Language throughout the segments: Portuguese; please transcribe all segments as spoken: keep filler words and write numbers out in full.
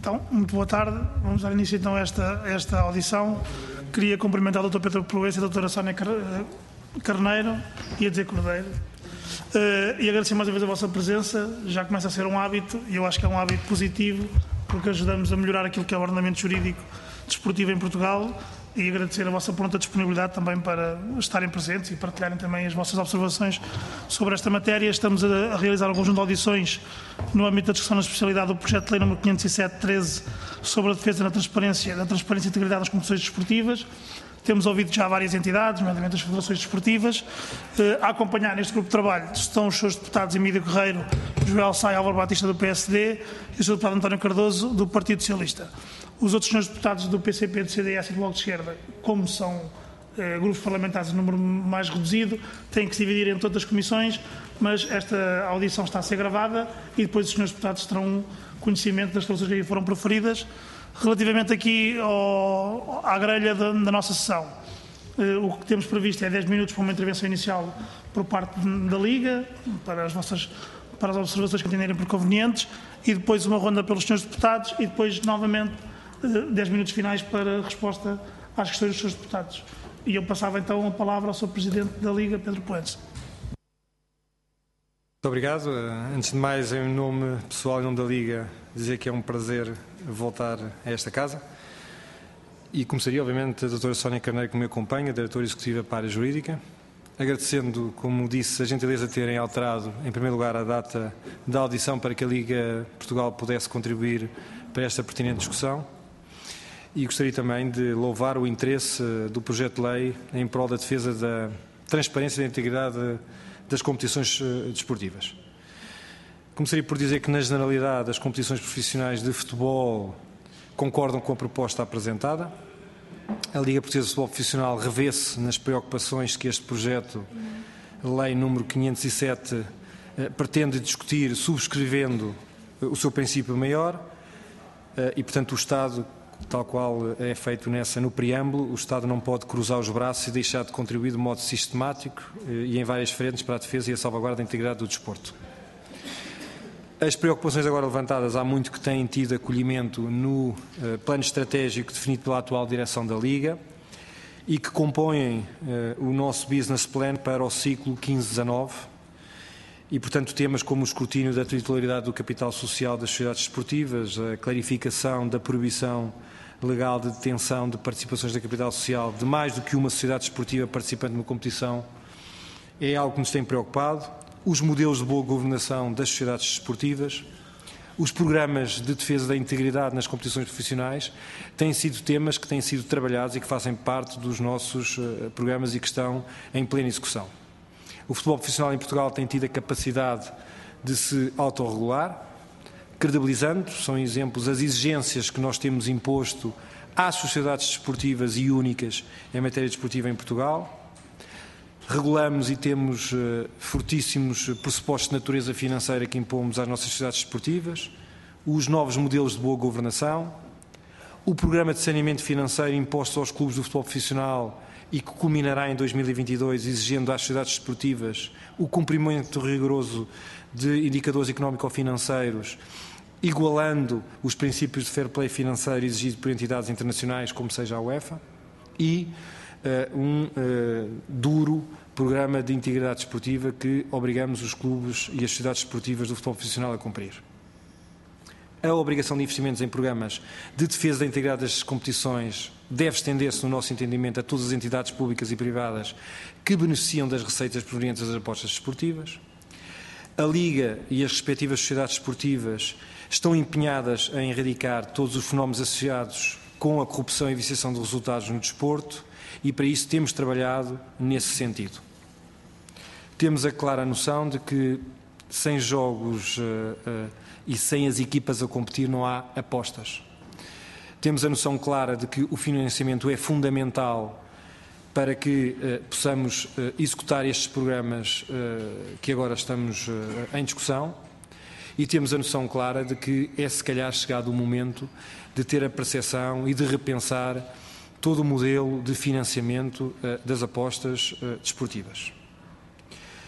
Então, muito boa tarde. Vamos dar início então a esta, esta audição. Queria cumprimentar o doutor Pedro Proença e a doutora Sónia Carneiro, ia dizer Cordeiro, uh, e agradecer mais uma vez a vossa presença. Já começa a ser um hábito, e eu acho que é um hábito positivo, porque ajudamos a melhorar aquilo que é o ordenamento jurídico desportivo em Portugal, e agradecer a vossa pronta disponibilidade também para estarem presentes e partilharem também as vossas observações sobre esta matéria. Estamos a, a realizar um conjunto de audições no âmbito da discussão na especialidade do projeto de lei número quinhentos e sete barra treze sobre a defesa da transparência, da transparência e integridade das competições desportivas. Temos ouvido já várias entidades, nomeadamente as federações desportivas. A acompanhar neste grupo de trabalho estão os seus deputados Emílio Guerreiro, Joel Sá e Álvaro Batista do P S D e o seu deputado António Cardoso do Partido Socialista. Os outros senhores deputados do P C P, do C D S e do Bloco de Esquerda, como são eh, grupos parlamentares de número mais reduzido, têm que se dividir em todas as comissões, mas esta audição está a ser gravada e depois os senhores deputados terão conhecimento das soluções que aí foram proferidas. Relativamente aqui ao, à grelha da, da nossa sessão, eh, o que temos previsto é dez minutos para uma intervenção inicial por parte da Liga, para as vossas para as observações que entenderem por convenientes, e depois uma ronda pelos senhores deputados e depois novamente dez minutos finais para resposta às questões dos seus deputados. E eu passava então a palavra ao senhor Presidente da Liga, Pedro Proença. Muito obrigado. Antes de mais, em nome pessoal, em nome da Liga, dizer que é um prazer voltar a esta casa. E começaria, obviamente, a doutora Sónia Carneiro, que me acompanha, diretora executiva para a área jurídica, agradecendo, como disse, a gentileza de terem alterado, em primeiro lugar, a data da audição para que a Liga Portugal pudesse contribuir para esta pertinente discussão. E gostaria também de louvar o interesse do projeto de lei em prol da defesa da transparência e da integridade das competições desportivas. Começaria por dizer que, na generalidade, as competições profissionais de futebol concordam com a proposta apresentada. A Liga Portuguesa de Futebol Profissional revê-se nas preocupações que este projeto de lei número quinhentos e sete pretende discutir, subscrevendo o seu princípio maior e, portanto, o Estado, tal qual é feito nessa, no preâmbulo, o Estado não pode cruzar os braços e deixar de contribuir de modo sistemático e em várias frentes para a defesa e a salvaguarda da integridade do desporto. As preocupações agora levantadas há muito que têm tido acolhimento no uh, plano estratégico definido pela atual direção da Liga e que compõem uh, o nosso business plan para o ciclo quinze dezanove e, portanto, temas como o escrutínio da titularidade do capital social das sociedades desportivas, a clarificação da proibição legal de detenção de participações da capital social de mais do que uma sociedade desportiva participante numa competição é algo que nos tem preocupado. Os modelos de boa governação das sociedades desportivas, os programas de defesa da integridade nas competições profissionais têm sido temas que têm sido trabalhados e que fazem parte dos nossos uh, programas e que estão em plena execução. O futebol profissional em Portugal tem tido a capacidade de se autorregular, credibilizando, são exemplos as exigências que nós temos imposto às sociedades desportivas e únicas em matéria desportiva em Portugal. Regulamos e temos uh, fortíssimos pressupostos de natureza financeira que impomos às nossas sociedades desportivas, os novos modelos de boa governação, o programa de saneamento financeiro imposto aos clubes do futebol profissional e que culminará em dois mil e vinte e dois exigindo às sociedades desportivas o cumprimento rigoroso de indicadores económico-financeiros, igualando os princípios de fair play financeiro exigidos por entidades internacionais como seja a UEFA, e Uh, um uh, duro programa de integridade desportiva que obrigamos os clubes e as sociedades desportivas do futebol profissional a cumprir. A obrigação de investimentos em programas de defesa da integridade das competições deve estender-se, no nosso entendimento, a todas as entidades públicas e privadas que beneficiam das receitas provenientes das apostas desportivas. A Liga e as respectivas sociedades desportivas estão empenhadas em erradicar todos os fenómenos associados com a corrupção e viciação de resultados no desporto, e para isso temos trabalhado nesse sentido. Temos a clara noção de que sem jogos uh, uh, e sem as equipas a competir não há apostas. Temos a noção clara de que o financiamento é fundamental para que uh, possamos uh, executar estes programas uh, que agora estamos uh, em discussão, e temos a noção clara de que é se calhar chegado o momento de ter a percepção e de repensar todo o modelo de financiamento uh, das apostas uh, desportivas.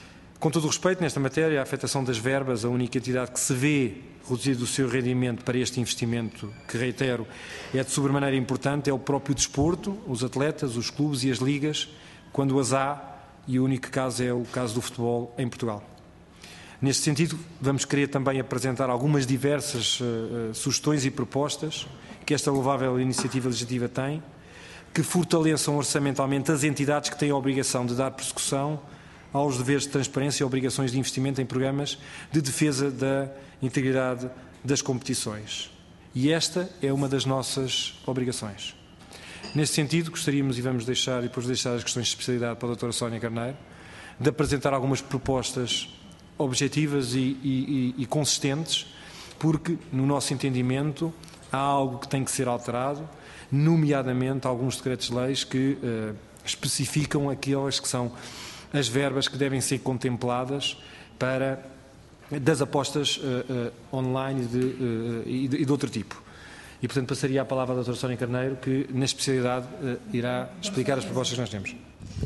Com todo o respeito, nesta matéria, a afetação das verbas, a única entidade que se vê reduzido o seu rendimento para este investimento, que, reitero, é de sobremaneira importante, é o próprio desporto, os atletas, os clubes e as ligas, quando as há, e o único caso é o caso do futebol em Portugal. Neste sentido, vamos querer também apresentar algumas diversas uh, sugestões e propostas que esta louvável iniciativa legislativa tem, que fortaleçam orçamentalmente as entidades que têm a obrigação de dar prossecução aos deveres de transparência e obrigações de investimento em programas de defesa da integridade das competições. E esta é uma das nossas obrigações. Nesse sentido, gostaríamos, e vamos deixar, e depois deixar as questões de especialidade para a doutora Sónia Carneiro, de apresentar algumas propostas objetivas e, e, e consistentes, porque, no nosso entendimento, há algo que tem que ser alterado, nomeadamente alguns decretos-leis que uh, especificam aquelas que são as verbas que devem ser contempladas para das apostas uh, uh, online de, uh, e, de, e de outro tipo. E, portanto, passaria a palavra à doutora Sónia Carneiro, que, na especialidade, uh, irá explicar as propostas que nós temos.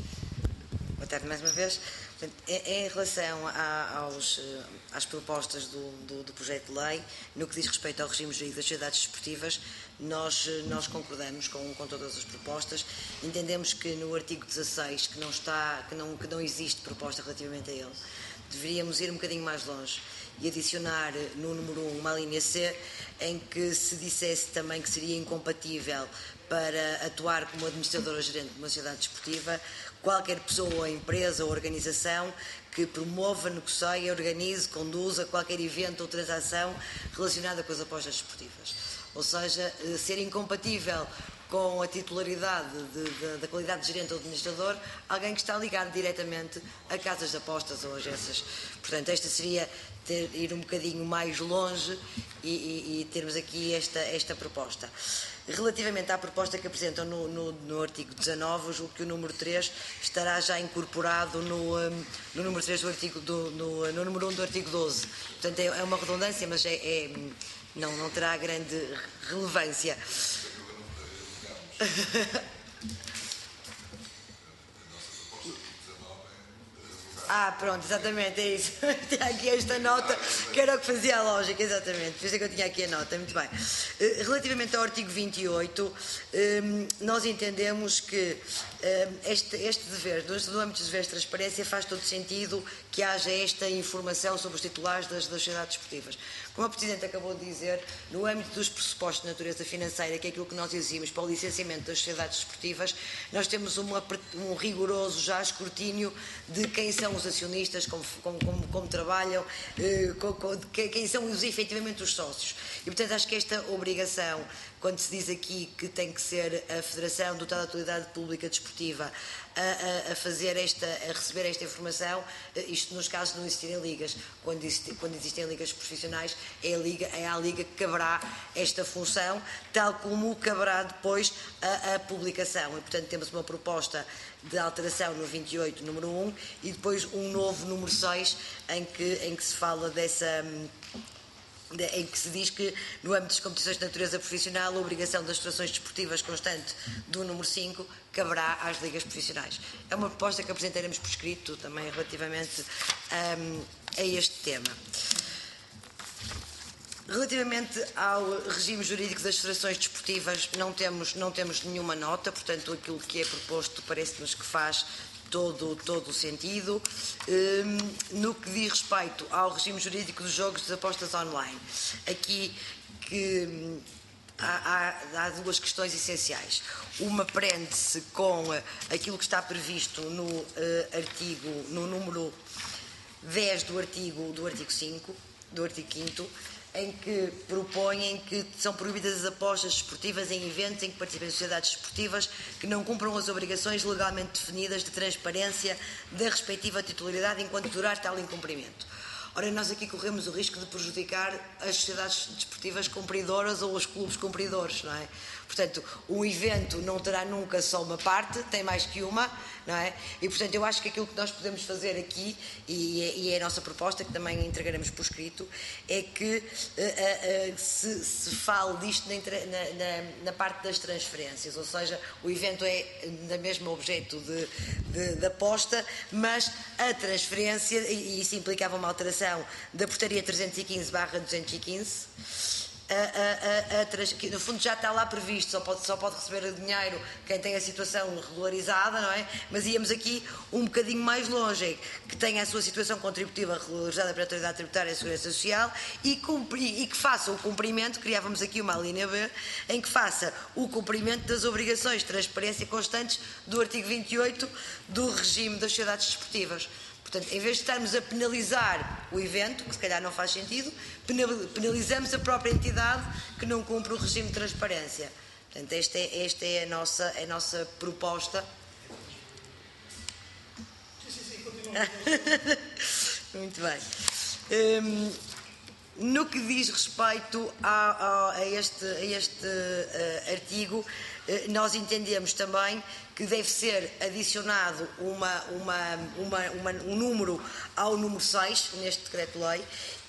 Boa tarde, mais uma vez. Em relação aos, às propostas do, do, do projeto de lei, no que diz respeito ao regime jurídico das sociedades desportivas, nós, nós concordamos com, com todas as propostas. Entendemos que no artigo dezasseis, que não, está, que, não, que não existe proposta relativamente a ele, deveríamos ir um bocadinho mais longe e adicionar no número um uma linha C, em que se dissesse também que seria incompatível para atuar como administrador ou gerente de uma sociedade desportiva qualquer pessoa, empresa ou organização que promova, negocie, organize, conduza qualquer evento ou transação relacionada com as apostas desportivas. Ou seja, ser incompatível com a titularidade de, de, da qualidade de gerente ou administrador, alguém que está ligado diretamente a casas de apostas ou agências. Portanto, esta seria ter, ir um bocadinho mais longe e, e, e termos aqui esta, esta proposta. Relativamente à proposta que apresentam no, no, no artigo dezanove, julgo que o número três estará já incorporado no, um, no número três do artigo, do, no, no número um do artigo doze. Portanto, é, é uma redundância, mas é, é, não, não terá grande relevância. Ah, pronto, exatamente, é isso. Tinha aqui esta nota, que era o que fazia a lógica, exatamente. Por isso é que eu tinha aqui a nota, muito bem. Relativamente ao artigo vinte e oito, nós entendemos que este, este dever, no âmbito dos deveres de transparência, faz todo sentido que haja esta informação sobre os titulares das, das sociedades desportivas. Como a Presidente acabou de dizer, no âmbito dos pressupostos de natureza financeira, que é aquilo que nós exigimos para o licenciamento das sociedades desportivas, nós temos uma, um rigoroso já escrutínio de quem são os acionistas, como, como, como, como trabalham, eh, com, com, quem são os, efetivamente os sócios. E, portanto, acho que esta obrigação, quando se diz aqui que tem que ser a Federação dotada de Autoridade Pública Desportiva a, a, a fazer esta, a receber esta informação, isto nos casos de não existirem ligas. Quando, existe, quando existem ligas profissionais, é a liga, é à liga que caberá esta função, tal como caberá depois a, a publicação. E, portanto, temos uma proposta de alteração no vinte e oito, número um, e depois um novo número seis, em que, em que se fala dessa... em que se diz que, no âmbito das competições de natureza profissional, a obrigação das situações desportivas constante do número cinco caberá às ligas profissionais. É uma proposta que apresentaremos por escrito também relativamente um, a este tema. Relativamente ao regime jurídico das federações desportivas, não temos, não temos nenhuma nota, portanto, aquilo que é proposto parece-nos que faz todo, todo o sentido. Um, no que diz respeito ao regime jurídico dos jogos de apostas online, aqui que um, há, há, há duas questões essenciais. Uma prende-se com aquilo que está previsto no uh, artigo, no número dez do artigo, do artigo cinco, do artigo quinto, em que propõem que são proibidas as apostas desportivas em eventos em que participem sociedades desportivas que não cumpram as obrigações legalmente definidas de transparência da respectiva titularidade enquanto durar tal incumprimento. Ora, nós aqui corremos o risco de prejudicar as sociedades desportivas cumpridoras ou os clubes cumpridores, não é? Portanto, o evento não terá nunca só uma parte, tem mais que uma, não é? E, portanto, eu acho que aquilo que nós podemos fazer aqui, e é, e é a nossa proposta, que também entregaremos por escrito, é que uh, uh, uh, se, se fale disto na, na, na parte das transferências, ou seja, o evento é da mesma objeto de, de, de aposta, mas a transferência, e isso implicava uma alteração da portaria trezentos e quinze barra duzentos e quinze, A, a, a, a, que no fundo já está lá previsto, só pode, só pode receber dinheiro quem tem a situação regularizada, não é? Mas íamos aqui um bocadinho mais longe, que tenha a sua situação contributiva regularizada pela Autoridade Tributária e Segurança Social e, cumpri, e que faça o cumprimento, criávamos aqui uma linha B, em que faça o cumprimento das obrigações de transparência constantes do artigo vinte e oito do regime das sociedades desportivas. Portanto, em vez de estarmos a penalizar o evento, que se calhar não faz sentido, penalizamos a própria entidade que não cumpre o regime de transparência. Portanto, esta é, esta é a, nossa, a nossa proposta. Sim, sim, sim, continua. Muito bem. Um, no que diz respeito a, a, a este, a este uh, artigo, uh, nós entendemos também que deve ser adicionado uma, uma, uma, uma, um número ao número seis, neste decreto-lei,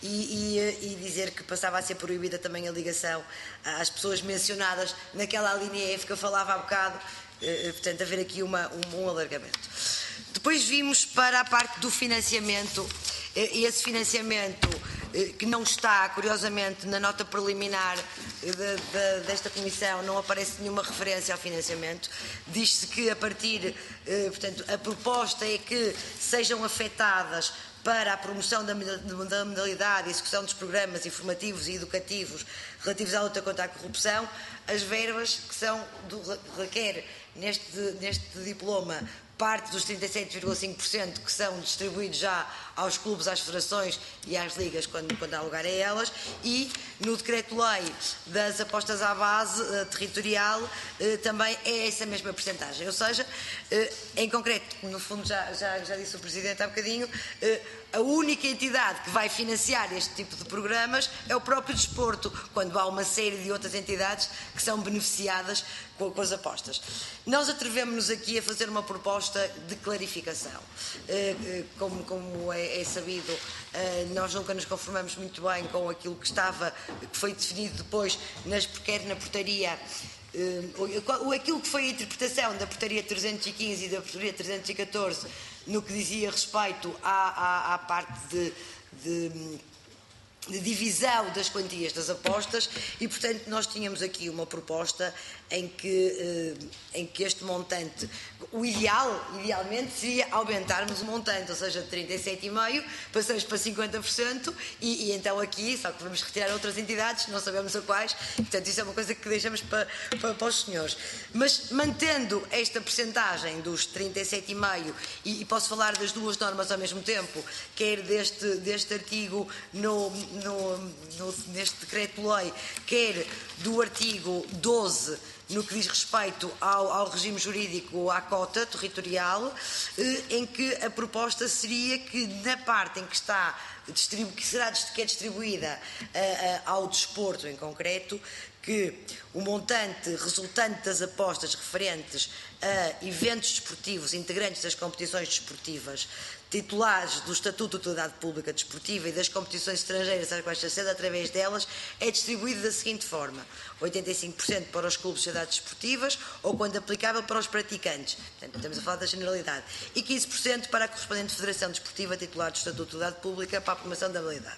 e, e, e dizer que passava a ser proibida também a ligação às pessoas mencionadas naquela linha F que eu falava há bocado, eh, portanto, haver aqui uma, um, um alargamento. Depois vimos para a parte do financiamento, eh, esse financiamento eh, que não está, curiosamente, na nota preliminar de, de, desta Comissão, não aparece nenhuma referência ao financiamento. Diz-se que a partir, eh, portanto, a proposta é que sejam afetadas para a promoção da modalidade e execução dos programas informativos e educativos relativos à luta contra a corrupção, as verbas que são, do, requer neste, neste diploma, parte dos trinta e sete vírgula cinco por cento que são distribuídos já aos clubes, às federações e às ligas, quando, quando há lugar a elas, e no decreto-lei das apostas à base uh, territorial uh, também é essa mesma percentagem. Ou seja, uh, em concreto, no fundo já, já, já disse o Presidente há bocadinho, uh, a única entidade que vai financiar este tipo de programas é o próprio desporto, quando há uma série de outras entidades que são beneficiadas com, com as apostas. Nós atrevemos-nos aqui a fazer uma proposta de clarificação. Uh, uh, como, como é É sabido, nós nunca nos conformamos muito bem com aquilo que estava, que foi definido depois, nas, quer na portaria, aquilo que foi a interpretação da portaria trezentos e quinze e da portaria trezentos e catorze, no que dizia respeito à, à, à parte de, de, de divisão das quantias das apostas, e portanto nós tínhamos aqui uma proposta em que, em que este montante, o ideal, idealmente, seria aumentarmos o montante, ou seja, de trinta e sete vírgula cinco por cento, passamos para cinquenta por cento, e, e então aqui, só que vamos retirar outras entidades, não sabemos a quais, portanto isso é uma coisa que deixamos para, para, para os senhores. Mas mantendo esta percentagem dos trinta e sete vírgula cinco por cento, e, e posso falar das duas normas ao mesmo tempo, quer deste, deste artigo no, no, no, neste decreto-lei, quer do artigo doze, no que diz respeito ao, ao regime jurídico, à cota territorial, eh, em que a proposta seria que na parte em que está, que, será, que é distribuída eh, ao desporto em concreto, que o montante resultante das apostas referentes a eventos desportivos integrantes das competições desportivas titulares do Estatuto de Utilidade Pública Desportiva e das competições estrangeiras às quais se acede através delas, é distribuído da seguinte forma: oitenta e cinco por cento para os clubes de sociedades desportivas ou, quando aplicável, para os praticantes. Portanto, estamos a falar da generalidade. E quinze por cento para a correspondente Federação Desportiva titular do Estatuto de Utilidade Pública para a promoção da habilidade.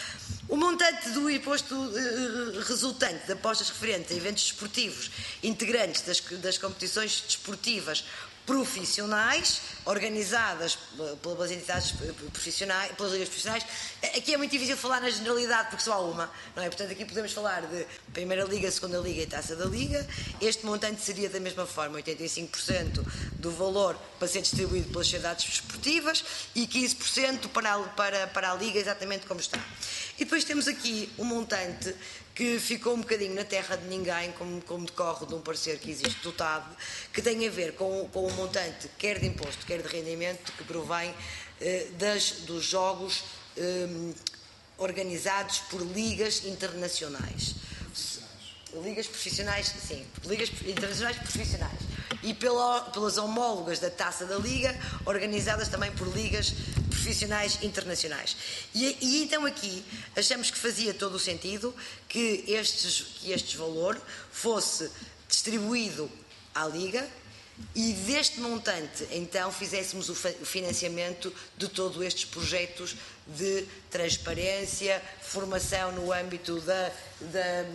O montante do imposto uh, resultante de apostas referentes a eventos desportivos integrantes das, das competições desportivas profissionais, organizadas pelas entidades profissionais, pelas ligas profissionais. Aqui é muito difícil falar na generalidade, porque só há uma, não é? Portanto, aqui podemos falar de Primeira Liga, Segunda Liga e Taça da Liga. Este montante seria da mesma forma, oitenta e cinco por cento do valor para ser distribuído pelas sociedades desportivas e quinze por cento para a, para, para a Liga, exatamente como está. E depois temos aqui um montante que ficou um bocadinho na terra de ninguém, como, como decorre de um parecer que existe dotado, que tem a ver com, com o montante, quer de imposto, quer de rendimento, que provém eh, das, dos jogos eh, organizados por ligas internacionais. Ligas profissionais, sim, ligas internacionais profissionais. e pela, pelas homólogas da Taça da Liga, organizadas também por ligas profissionais internacionais. E, e então aqui achamos que fazia todo o sentido que, estes, que este valor fosse distribuído à Liga e deste montante então fizéssemos o financiamento de todos estes projetos de transparência, formação no âmbito da, da,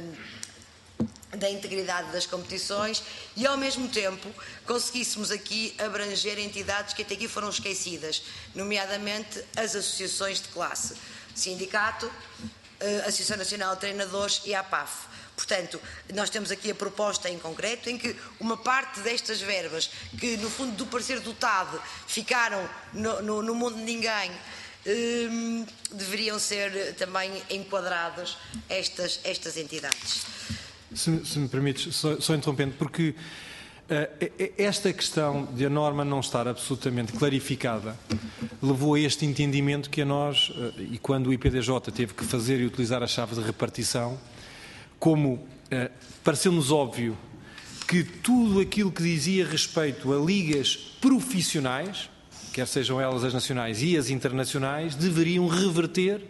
da integridade das competições e ao mesmo tempo conseguíssemos aqui abranger entidades que até aqui foram esquecidas, nomeadamente as associações de classe, Sindicato, Associação Nacional de Treinadores e a APAF. Portanto, nós temos aqui a proposta em concreto em que uma parte destas verbas que, no fundo, do parecer dotado, ficaram no, no, no mundo de ninguém, hum, deveriam ser também enquadradas estas, estas entidades. Se, se me permites, só, só interrompendo, porque uh, esta questão de a norma não estar absolutamente clarificada levou a este entendimento que a nós, uh, e quando o I P D J teve que fazer e utilizar a chave de repartição, como eh, pareceu-nos óbvio que tudo aquilo que dizia respeito a ligas profissionais, quer sejam elas as nacionais e as internacionais, deveriam reverter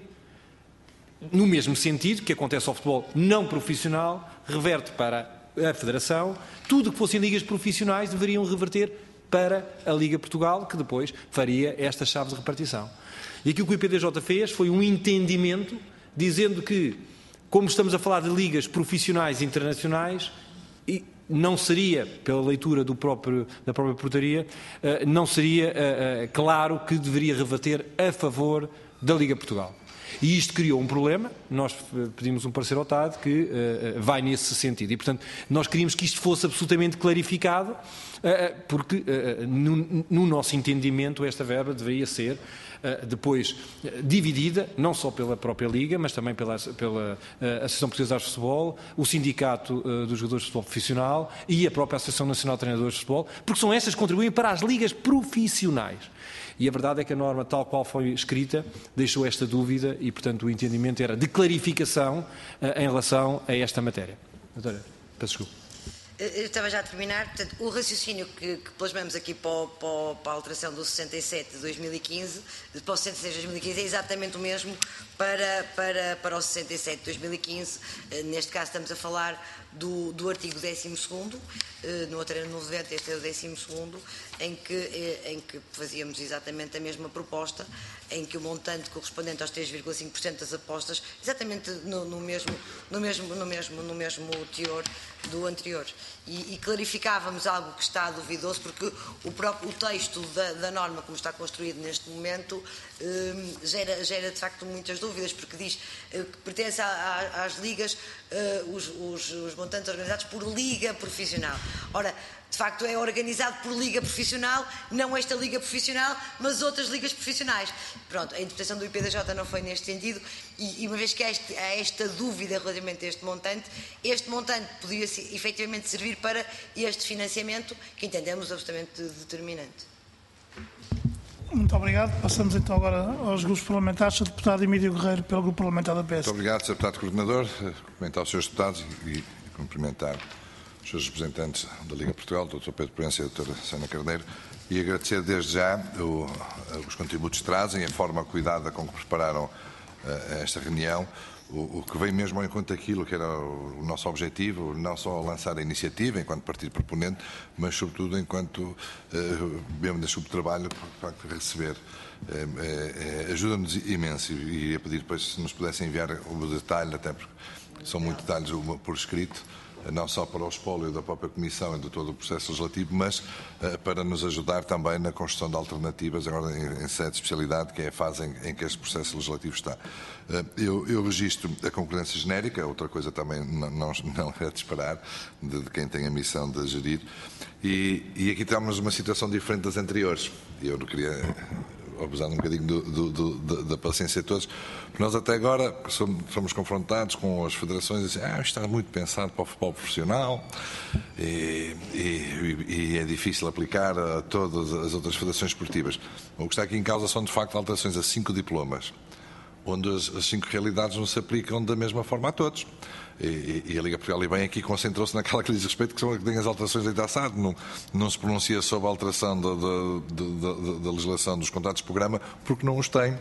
no mesmo sentido que acontece ao futebol não profissional, reverte para a Federação, tudo que fossem ligas profissionais deveriam reverter para a Liga Portugal, que depois faria esta chave de repartição. E aquilo que o I P D J fez foi um entendimento dizendo que, como estamos a falar de ligas profissionais internacionais, e não seria, pela leitura do próprio, da própria portaria, não seria claro que deveria reverter a favor da Liga Portugal. E isto criou um problema, nós pedimos um parecer ao T A D que uh, vai nesse sentido. E, portanto, nós queríamos que isto fosse absolutamente clarificado, uh, porque, uh, no, no nosso entendimento, esta verba deveria ser uh, depois uh, dividida, não só pela própria Liga, mas também pela, pela uh, Associação Portuguesa de Futebol, o Sindicato uh, dos Jogadores de Futebol Profissional e a própria Associação Nacional de Treinadores de Futebol, porque são essas que contribuem para as ligas profissionais. E a verdade é que a norma, tal qual foi escrita, deixou esta dúvida e, portanto, o entendimento era de clarificação uh, em relação a esta matéria. Doutora, peço desculpa. Eu estava já a terminar. Portanto, o raciocínio que, que plasmamos aqui para, o, para, o, para a alteração do sessenta e sete de dois mil e quinze, para o sessenta e seis de dois mil e quinze, é exatamente o mesmo para, para, para o sessenta e sete de dois mil e quinze. Neste caso estamos a falar do, do artigo décimo segundo, no outro era no noventa, este é o décimo segundo, em que, em que fazíamos exatamente a mesma proposta, em que o montante correspondente aos três vírgula cinco por cento das apostas, exatamente no, no, mesmo, no, mesmo, no, mesmo, no mesmo teor do anterior. E, e clarificávamos algo que está duvidoso, porque o, próprio, o texto da, da norma, como está construído neste momento, eh, gera, gera de facto muitas dúvidas, porque diz eh, que pertence a, a, às ligas, eh, os, os, os montantes organizados por liga profissional. Ora, de facto é organizado por liga profissional, não esta liga profissional, mas outras ligas profissionais. Pronto, a interpretação do I P D J não foi neste sentido e, e uma vez que há, este, há esta dúvida relativamente a este montante, este montante podia efetivamente servir para este financiamento que entendemos absolutamente determinante. Muito obrigado. Passamos então agora aos grupos parlamentares. O deputado Emílio Guerreiro, pelo grupo parlamentar da P S. Muito obrigado, senhor Deputado Coordenador. Cumprimentar os senhores deputados e cumprimentar os seus representantes da Liga Portugal, o doutor Pedro Proença e a doutora Sónia Carneiro, e agradecer desde já o, os contributos que trazem, a forma cuidada com que prepararam uh, esta reunião, o, o que vem mesmo ao encontro daquilo que era o, o nosso objetivo, não só lançar a iniciativa enquanto partido proponente, mas sobretudo enquanto uh, membro deste subtrabalho para receber. Uh, uh, ajuda-nos imenso e ia pedir depois se nos pudessem enviar o detalhe, até porque são muitos detalhes por escrito, não só para o espólio da própria Comissão e de todo o processo legislativo, mas uh, para nos ajudar também na construção de alternativas, agora em, em sede de especialidade, que é a fase em, em que este processo legislativo está. Uh, eu, eu registro a concorrência genérica, outra coisa também não, não, não é de esperar, de, de quem tem a missão de gerir, e, e aqui temos uma situação diferente das anteriores. Eu não queria abusar um bocadinho do, do, do, da paciência de todos, porque nós até agora somos, somos confrontados com as federações e dizem, ah, isto está muito pensado para o futebol profissional e, e, e é difícil aplicar a todas as outras federações esportivas. O que está aqui em causa são de facto alterações a cinco diplomas, onde as, as cinco realidades não se aplicam da mesma forma a todos. E, e a Liga Portugal, e bem, aqui concentrou-se naquela que lhe diz respeito, que são que tem as alterações da taça, não, não se pronuncia sobre a alteração da, da, da, da legislação dos contratos de programa, porque não os tem.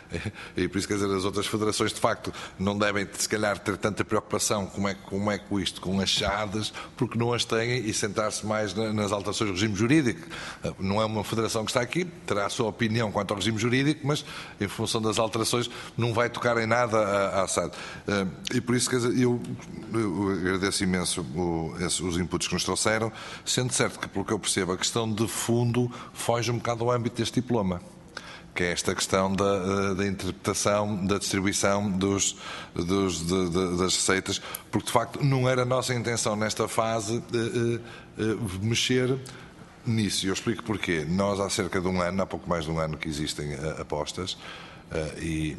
E por isso, quer dizer, as outras federações, de facto, não devem, se calhar, ter tanta preocupação como é, como é com isto, com as chaves, porque não as têm, e sentar-se mais nas alterações do regime jurídico. Não é uma federação que está aqui, terá a sua opinião quanto ao regime jurídico, mas, em função das alterações, não vai tocar em nada à, à S A D. E por isso, quer dizer, eu, eu agradeço imenso o, esses, os inputs que nos trouxeram, sendo certo que, pelo que eu percebo, a questão de fundo foge um bocado ao âmbito deste diploma, que é esta questão da, da interpretação, da distribuição dos, dos, de, de, das receitas, porque de facto não era a nossa intenção nesta fase uh, uh, mexer nisso. E eu explico porquê. Nós há cerca de um ano, há pouco mais de um ano que existem uh, apostas uh, e,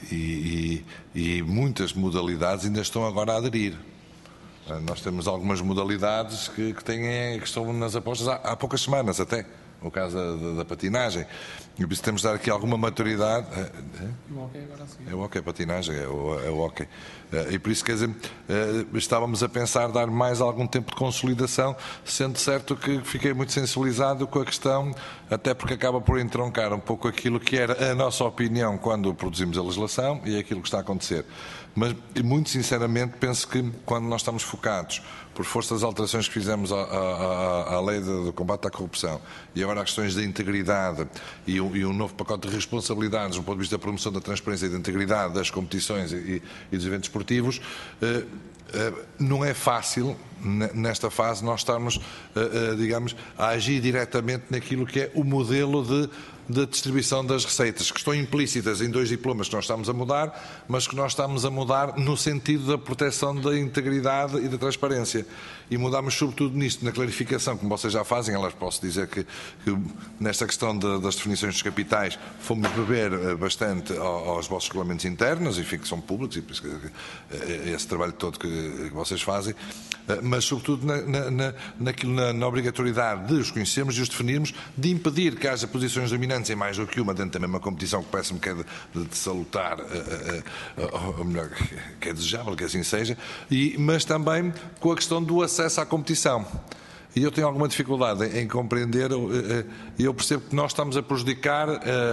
e, e, e muitas modalidades ainda estão agora a aderir. Uh, nós temos algumas modalidades que, que, têm, que estão nas apostas há, há poucas semanas até. No caso da, da patinagem, e por isso temos de dar aqui alguma maturidade. É, é? O hockey agora sim. É o hockey, a patinagem, é o, é o hockey. E por isso, quer dizer, estávamos a pensar dar mais algum tempo de consolidação, sendo certo que fiquei muito sensibilizado com a questão, até porque acaba por entroncar um pouco aquilo que era a nossa opinião quando produzimos a legislação e aquilo que está a acontecer. Mas, muito sinceramente, penso que quando nós estamos focados, por força das alterações que fizemos à, à, à lei do combate à corrupção e agora as questões da integridade e um, e um novo pacote de responsabilidades do ponto de vista da promoção da transparência e da integridade das competições e, e dos eventos esportivos, eh, eh, não é fácil, nesta fase, nós estarmos, eh, eh, digamos, a agir diretamente naquilo que é o modelo de da distribuição das receitas, que estão implícitas em dois diplomas que nós estamos a mudar, mas que nós estamos a mudar no sentido da proteção da integridade e da transparência. E mudamos sobretudo nisto, na clarificação, como vocês já fazem. Aliás, posso dizer que, que nesta questão de, das definições dos capitais fomos beber bastante aos vossos regulamentos internos, enfim, que são públicos, e por isso que, esse trabalho todo que, que vocês fazem, mas sobretudo na, na, na, naquilo, na, na obrigatoriedade de os conhecermos e os definirmos, de impedir que haja posições dominantes em mais do que uma dentro da mesma competição, que parece-me que é de, de, de salutar, ou melhor, que é desejável que assim seja, e, mas também com a questão do acesso à competição. E eu tenho alguma dificuldade em, em compreender, e eu percebo que nós estamos a prejudicar,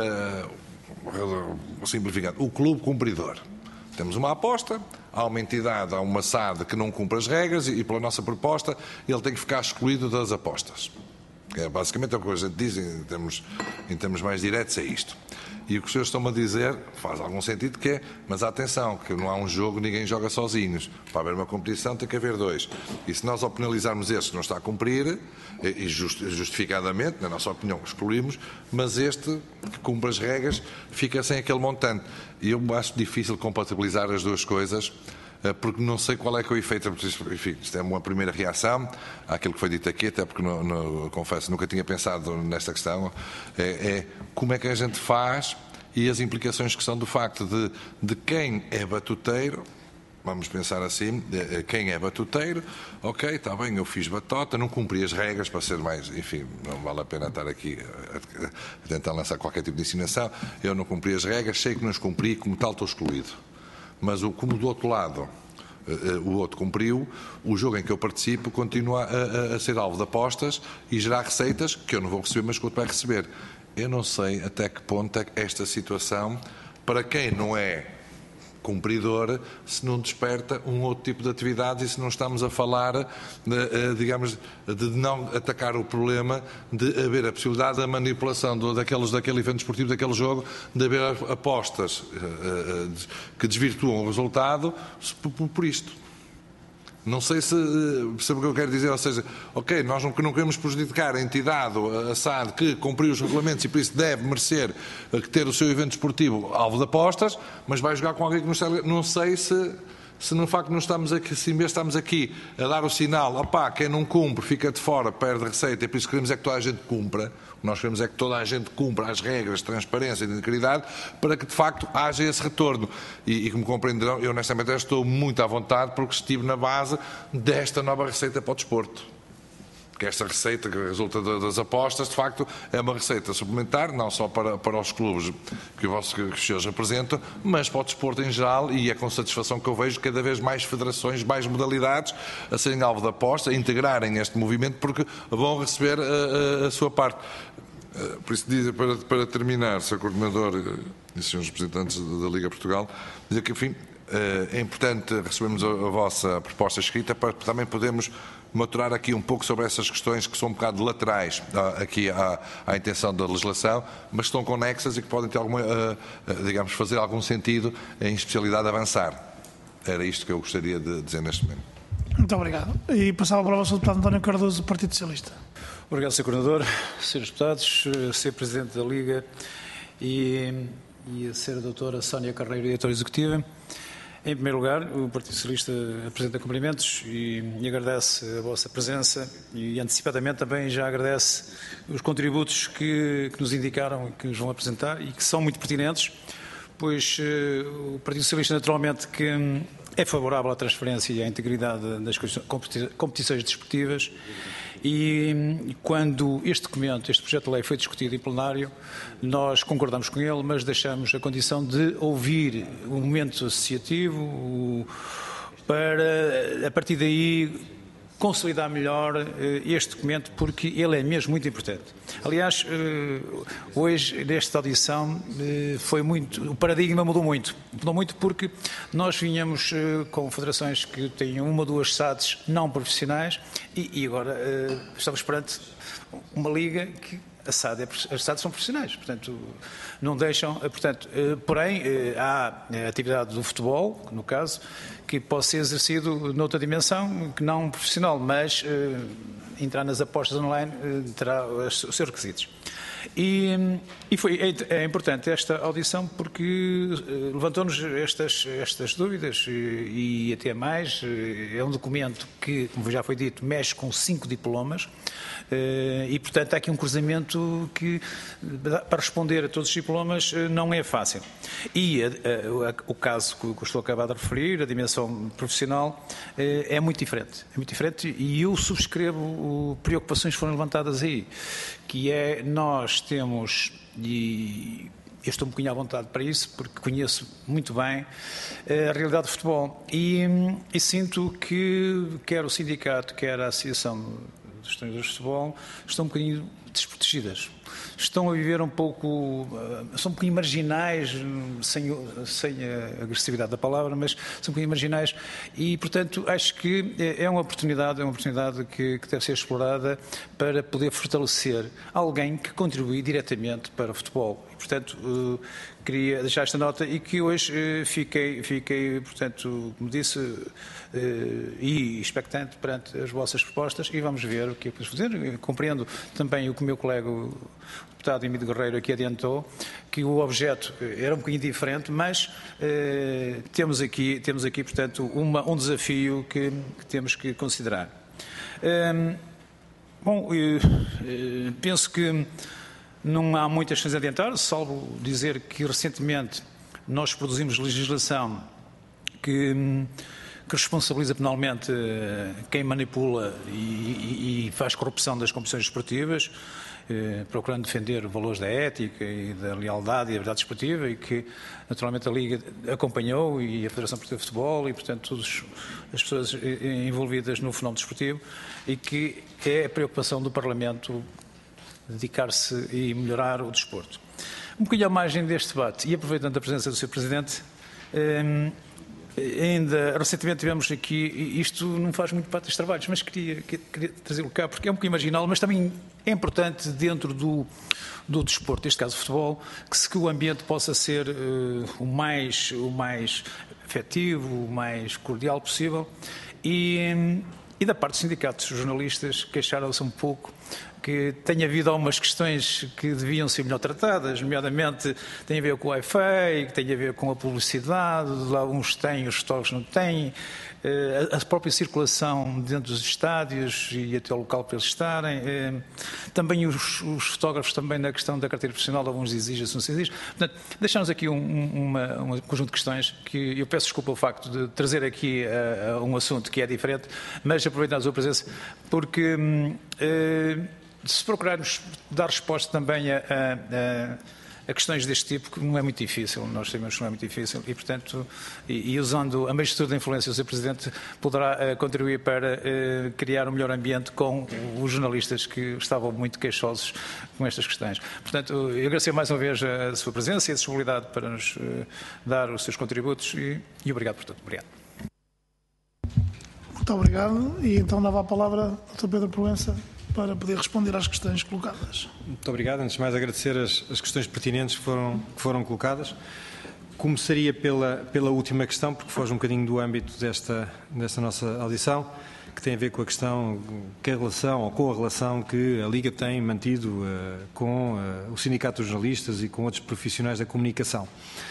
uh, simplificando, o clube cumpridor. Temos uma aposta, há uma entidade, há uma S A D que não cumpre as regras e, e pela nossa proposta, ele tem que ficar excluído das apostas. É, basicamente é o que a gente diz em termos, em termos mais diretos, é isto. E o que os senhores estão a dizer faz algum sentido, que é, mas atenção, que não há um jogo, ninguém joga sozinhos. Para haver uma competição tem que haver dois. E se nós ao penalizarmos este que não está a cumprir, e justificadamente, na nossa opinião, excluímos, mas este que cumpre as regras fica sem aquele montante. E eu acho difícil compatibilizar as duas coisas, porque não sei qual é que é o efeito. Enfim, isto é uma primeira reação àquilo que foi dito aqui, até porque, no, no, confesso, nunca tinha pensado nesta questão, é, é como é que a gente faz e as implicações que são do facto de, de quem é batuteiro. Vamos pensar assim, quem é batuteiro, ok, está bem, eu fiz batota, não cumpri as regras para ser mais, enfim, não vale a pena estar aqui a, a tentar lançar qualquer tipo de insinuação, eu não cumpri as regras, sei que não as cumpri, como tal estou excluído. Mas como do outro lado o outro cumpriu, o jogo em que eu participo continua a, a, a ser alvo de apostas e gerar receitas que eu não vou receber, mas que o outro vai receber. Eu não sei até que ponto é que esta situação, para quem não é cumpridor, se não desperta um outro tipo de atividades e se não estamos a falar, de, digamos, de não atacar o problema de haver a possibilidade da manipulação do, daqueles, daquele evento esportivo, daquele jogo, de haver apostas que desvirtuam o resultado por, por isto. Não sei se percebe o que eu quero dizer, ou seja, ok, nós não, não queremos prejudicar a entidade, a S A D, que cumpriu os regulamentos e por isso deve merecer ter o seu evento esportivo alvo de apostas, mas vai jogar com alguém que não está. Não sei se, se no facto de não estamos aqui, se em vez de estamos aqui a dar o sinal, opá, quem não cumpre fica de fora, perde receita, e por isso queremos é que toda a gente cumpra. O que nós queremos é que toda a gente cumpra as regras de transparência e de integridade para que de facto haja esse retorno. E, e como compreenderão, eu honestamente estou muito à vontade porque estive na base desta nova receita para o desporto, porque esta receita que resulta das apostas, de facto, é uma receita suplementar, não só para, para os clubes que, o vosso, que os senhores representam, mas para o desporto em geral, e é com satisfação que eu vejo cada vez mais federações, mais modalidades a serem alvo de aposta, a integrarem este movimento, porque vão receber a, a, a sua parte. Por isso, para, para terminar, senhor Coordenador e senhores representantes da Liga Portugal, dizer que, enfim, é importante recebermos a, a vossa proposta escrita para também podermos maturar aqui um pouco sobre essas questões que são um bocado laterais aqui à, à intenção da legislação, mas estão conexas e que podem ter alguma, digamos, fazer algum sentido em especialidade avançar. Era isto que eu gostaria de dizer neste momento. Muito obrigado. E passava a palavra ao senhor deputado António Cardoso, do Partido Socialista. Obrigado, senhor Coordenador, senhores deputados, senhor Presidente da Liga e, e a senhora doutora Sónia Carneiro, diretora executiva. Em primeiro lugar, o Partido Socialista apresenta cumprimentos e, e agradece a vossa presença e antecipadamente também já agradece os contributos que, que nos indicaram e que nos vão apresentar e que são muito pertinentes, pois uh, o Partido Socialista naturalmente que é favorável à transferência e à integridade das competições desportivas e quando este documento, este projeto de lei foi discutido em plenário, nós concordamos com ele, mas deixamos a condição de ouvir o momento associativo para, a partir daí, consolidar melhor este documento, porque ele é mesmo muito importante. Aliás, hoje, nesta audição, foi muito, o paradigma mudou muito. Mudou muito porque nós vinhamos com federações que têm uma ou duas S A Ds não profissionais e, e agora estamos perante uma liga que a S A D, as S A Ds são profissionais, portanto, não deixam, portanto, porém, há a atividade do futebol, no caso, que pode ser exercido noutra dimensão, que não profissional, mas entrar nas apostas online terá os seus requisitos. E, e foi, é, é importante esta audição porque levantou-nos estas, estas dúvidas e, e até mais. É um documento que, como já foi dito, mexe com cinco diplomas e, portanto, há aqui um cruzamento que, para responder a todos os diplomas, não é fácil. E a, a, o caso que eu estou a acabar de referir, a dimensão profissional, é muito diferente. É muito diferente e eu subscrevo preocupações que foram levantadas aí, que é nós temos, e eu estou um bocadinho à vontade para isso, porque conheço muito bem a realidade do futebol e, e sinto que quer o sindicato, quer a Associação dos Treinadores de Futebol estão um bocadinho desprotegidas. Estão a viver um pouco, são um bocadinho marginais, sem, sem a agressividade da palavra, mas são um bocadinho marginais e, portanto, acho que é uma oportunidade, é uma oportunidade que, que deve ser explorada para poder fortalecer alguém que contribui diretamente para o futebol. E, portanto, uh, queria deixar esta nota e que hoje uh, fiquei, fiquei, portanto, como disse, uh, e expectante perante as vossas propostas e vamos ver o que é que podemos fazer. Eu compreendo também o que o meu colega, o deputado Emílio Guerreiro, aqui adiantou, que o objeto era um bocadinho diferente, mas eh, temos aqui, temos aqui, portanto, uma, um desafio que, que temos que considerar. Eh, bom, eu, eh, penso que não há muitas questões a adiantar, salvo dizer que recentemente nós produzimos legislação que, que responsabiliza penalmente quem manipula e, e, e faz corrupção das competições esportivas, eh, procurando defender valores da ética e da lealdade e da verdade desportiva e que naturalmente a Liga acompanhou e a Federação Portuguesa de Futebol e portanto todas as pessoas envolvidas no fenómeno desportivo e que é a preocupação do Parlamento dedicar-se e melhorar o desporto. Um bocadinho à margem deste debate e aproveitando a presença do senhor Presidente, eh, ainda recentemente tivemos aqui, isto não faz muito parte dos trabalhos, mas queria, queria trazê-lo cá porque é um bocadinho marginal, mas também é importante dentro do, do desporto, neste caso o futebol, que, se, que o ambiente possa ser uh, o, mais, o mais afetivo, o mais cordial possível e, e da parte dos sindicatos, os jornalistas queixaram-se um pouco que tem havido algumas questões que deviam ser melhor tratadas, nomeadamente tem a ver com o Wi-Fi, que tem a ver com a publicidade, alguns têm, os fotógrafos não têm, a própria circulação dentro dos estádios e até o local para eles estarem, também os, os fotógrafos também na questão da carteira profissional, alguns exigem, não se exigem. Portanto, deixamos aqui um, uma, um conjunto de questões que eu peço desculpa o facto de trazer aqui uh, um assunto que é diferente, mas aproveitando a sua presença, porque hum, se procurarmos dar resposta também a, a, a questões deste tipo, que não é muito difícil, nós sabemos que não é muito difícil, e portanto, e, e usando a magistratura da influência, o senhor Presidente poderá uh, contribuir para uh, criar um melhor ambiente com os jornalistas que estavam muito queixosos com estas questões. Portanto, eu agradeço mais uma vez a sua presença e a disponibilidade para nos uh, dar os seus contributos e, e obrigado por tudo. Obrigado. Muito obrigado. E então dava a palavra ao doutor Pedro Proença para poder responder às questões colocadas. Muito obrigado. Antes de mais, agradecer as, as questões pertinentes que foram, que foram colocadas. Começaria pela, pela última questão, porque foge um bocadinho do âmbito desta, desta nossa audição, que tem a ver com a questão, que a relação, ou com a relação que a Liga tem mantido uh, com uh, o Sindicato dos Jornalistas e com outros profissionais da comunicação.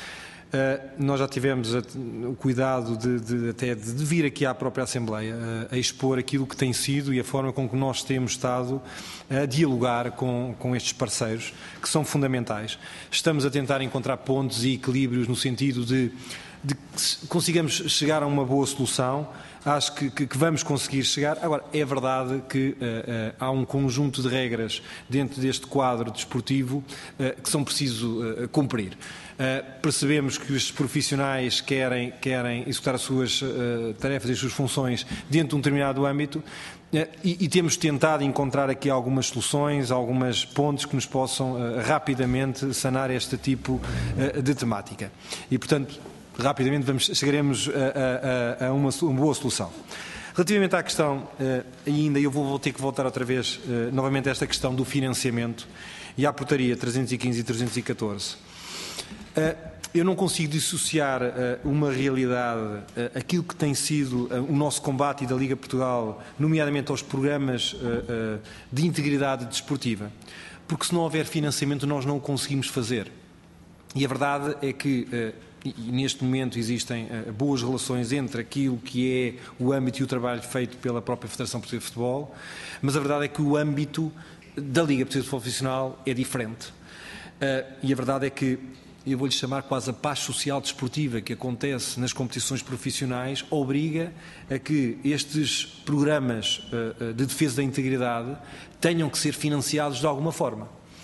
Uh, nós já tivemos a, o cuidado de, de, até de, de vir aqui à própria Assembleia uh, a expor aquilo que tem sido e a forma com que nós temos estado a dialogar com, com estes parceiros, que são fundamentais. Estamos a tentar encontrar pontos e equilíbrios no sentido de, de que consigamos chegar a uma boa solução. Acho que, que, que vamos conseguir chegar. Agora, é verdade que uh, uh, há um conjunto de regras dentro deste quadro desportivo uh, que são preciso uh, cumprir. Uh, percebemos que os profissionais querem, querem executar as suas uh, tarefas e as suas funções dentro de um determinado âmbito uh, e, e temos tentado encontrar aqui algumas soluções, alguns pontos que nos possam uh, rapidamente sanar este tipo uh, de temática. E, portanto, rapidamente vamos, chegaremos a, a, a uma, uma boa solução. Relativamente à questão, uh, ainda eu vou, vou ter que voltar outra vez uh, novamente a esta questão do financiamento e à portaria trezentos e quinze e trezentos e catorze. Uh, eu não consigo dissociar uh, uma realidade, uh, aquilo que tem sido uh, o nosso combate e da Liga Portugal, nomeadamente aos programas uh, uh, de integridade desportiva, porque se não houver financiamento nós não o conseguimos fazer. E a verdade é que uh, e, e neste momento existem uh, boas relações entre aquilo que é o âmbito e o trabalho feito pela própria Federação Portuguesa de Futebol, mas a verdade é que o âmbito da Liga Portuguesa de Futebol Profissional é diferente. Uh, e a verdade é que eu vou-lhe chamar quase a paz social desportiva que acontece nas competições profissionais, obriga a que estes programas uh, de defesa da integridade tenham que ser financiados de alguma forma.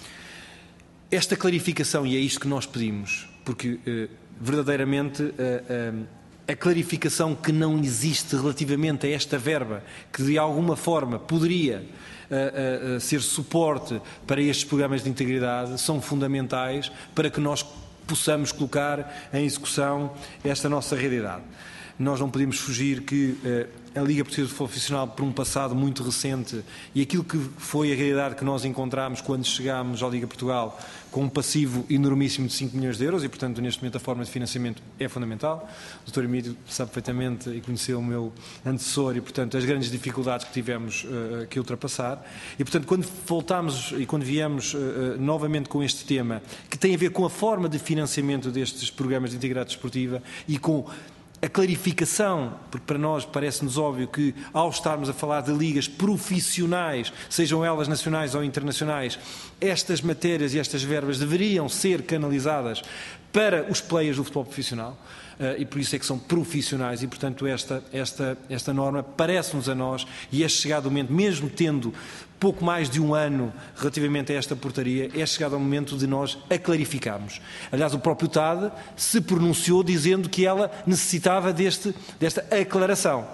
Esta clarificação, e é isto que nós pedimos, porque uh, verdadeiramente uh, uh, a clarificação que não existe relativamente a esta verba, que de alguma forma poderia uh, uh, uh, ser suporte para estes programas de integridade, são fundamentais para que nós possamos colocar em execução esta nossa realidade. Nós não podemos fugir que uh, a Liga Portuguesa de Futebol Profissional, por um passado muito recente, e aquilo que foi a realidade que nós encontramos quando chegámos à Liga Portugal, com um passivo enormíssimo de cinco milhões de euros, e portanto neste momento a forma de financiamento é fundamental. O doutor Emílio sabe perfeitamente e conheceu o meu antecessor e portanto as grandes dificuldades que tivemos uh, que ultrapassar. E portanto quando voltámos e quando viemos uh, novamente com este tema, que tem a ver com a forma de financiamento destes programas de integridade desportiva e com a clarificação, porque para nós parece-nos óbvio que ao estarmos a falar de ligas profissionais, sejam elas nacionais ou internacionais, estas matérias e estas verbas deveriam ser canalizadas para os players do futebol profissional, uh, e por isso é que são profissionais e, portanto, esta, esta, esta norma parece-nos a nós, e é chegado o momento, mesmo tendo pouco mais de um ano relativamente a esta portaria, é chegado o momento de nós a clarificarmos. Aliás, o próprio T A D se pronunciou dizendo que ela necessitava deste, desta aclaração.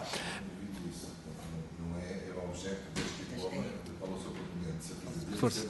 Não é, é o objeto deste diploma para o seu proponente. Força.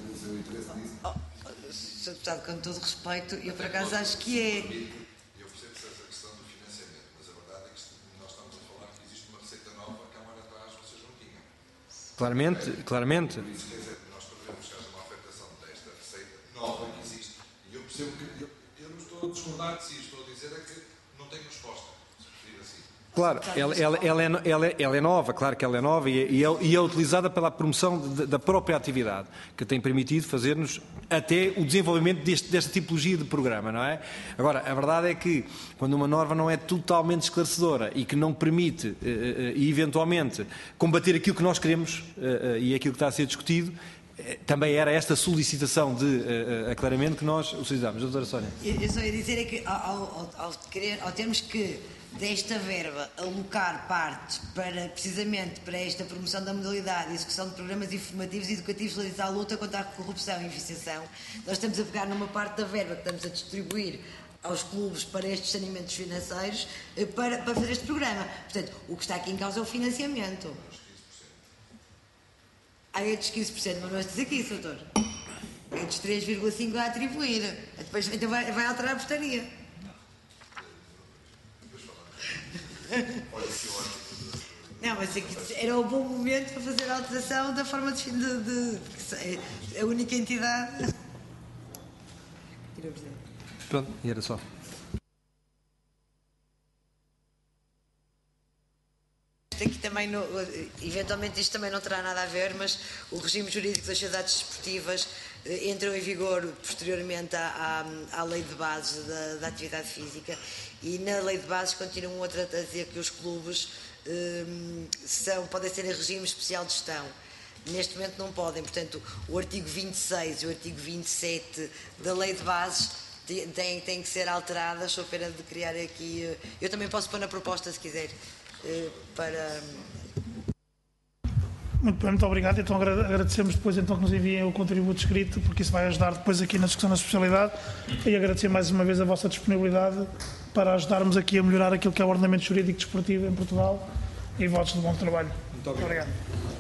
senhor Deputado, com todo respeito, eu por acaso acho que é. Eu percebo essa questão do financiamento, mas a verdade é que nós estamos a falar que existe uma receita nova que há um ano atrás vocês não tinham. Claramente, claramente. Por isso, quer dizer, nós podemos que haja uma afetação desta receita nova que existe. E eu percebo que. Eu, eu não estou a discordar de si, estou a dizer é que não tenho resposta, se preferir assim. Claro, ela, ela, ela, é, ela, é, ela é nova, claro que ela é nova e é, e é, e é utilizada pela promoção de, da própria atividade, que tem permitido fazer-nos até o desenvolvimento deste, desta tipologia de programa, não é? Agora, a verdade é que quando uma norma não é totalmente esclarecedora e que não permite, e eventualmente, combater aquilo que nós queremos e aquilo que está a ser discutido, também era esta solicitação de uh, aclaramento que nós utilizamos. Doutora Sónia. Eu só ia dizer é que ao, ao, ao, querer, ao termos que desta verba alocar parte para, precisamente para esta promoção da modalidade e execução de programas informativos e educativos relativos à luta contra a corrupção e viciação, nós estamos a pegar numa parte da verba que estamos a distribuir aos clubes para estes saneamentos financeiros para, para fazer este programa. Portanto, o que está aqui em causa é o financiamento. Ah, é dos quinze por cento, mas não estes aqui, doutor. É dos três vírgula cinco por cento a atribuir. Depois, então vai, vai alterar a portaria. Não, mas era um bom momento para fazer a alteração da forma de... de, de a única entidade... Pronto, e era só. Aqui também, no, eventualmente isto também não terá nada a ver, mas o regime jurídico das sociedades desportivas eh, entrou em vigor posteriormente à, à, à lei de bases da, da atividade física e na lei de bases continuam outra a dizer que os clubes eh, são, podem ser em regime especial de gestão. Neste momento não podem, portanto o artigo vinte e seis e o artigo vinte e sete da lei de bases têm, têm que ser alteradas, sou pena de criar aqui, eu também posso pôr na proposta se quiser. Para... Muito bem, muito obrigado. Então agradecemos depois então que nos enviem o contributo escrito, porque isso vai ajudar depois aqui na discussão da especialidade, e agradecer mais uma vez a vossa disponibilidade para ajudarmos aqui a melhorar aquilo que é o ordenamento jurídico desportivo em Portugal, e votos de bom trabalho. Muito obrigado. Muito obrigado.